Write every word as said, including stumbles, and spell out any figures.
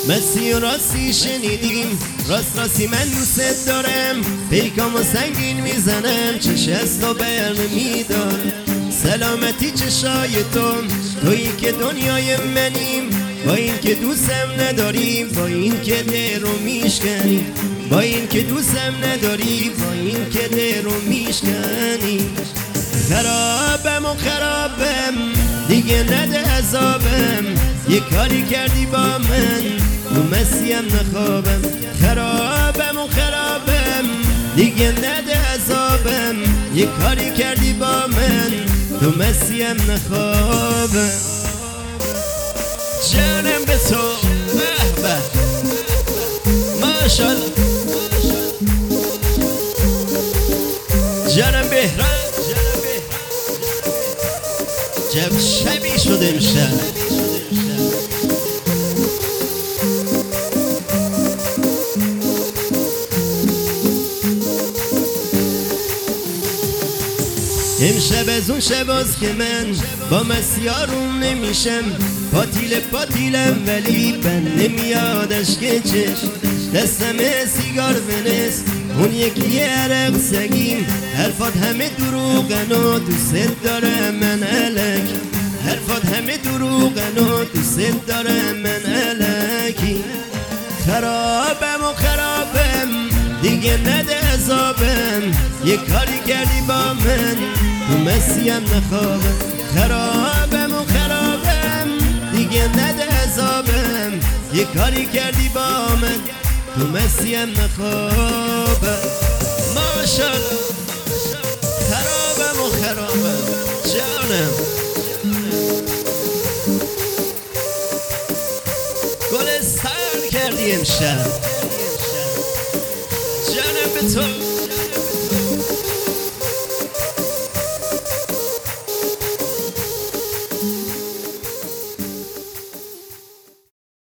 مسی و راستی شنیدیم، راست راستی من دوست دارم، پیکام و سنگین میزنم، چه شست و برن میدارم. سلامتی چشای تو، تویی که دنیای منیم، با این که دوستم نداریم، با این که دل رو میشکنیم، با این که دوستم نداری، با این که دل رو میشکنیم. خرابم و خرابم دیگه نده عذابم، یه کاری کردی با من تو مسیم نخوابم. خرابم و خرابم دیگه نده عذابم، یه کاری کردی با من تو مسیم نخوابم. جانم به تو به به ماشالله، جانم بهرام جب شبی شده امشب. امشب از اون شباز که من با مسیارون نمیشم، پاتیل پاتیلم ولی بن نمیادش که چشم، دستم سیگار بنست اون یکی عرق سگیم، حرفات همه دروغن و دوست دارم من الک، حرفات همه دروغن و دوست دارم من الکی. خرابم و خرابم دیگه نده عذابم، یه کاری کردی با من تو مسیم نخوابم. خرابم و خرابم دیگه نده عذابم، یه کاری کردی با من تو مسیم نخوابم. ماشالله خرابم و خرابم جانم، گلستان کردی امشب، جانم به تو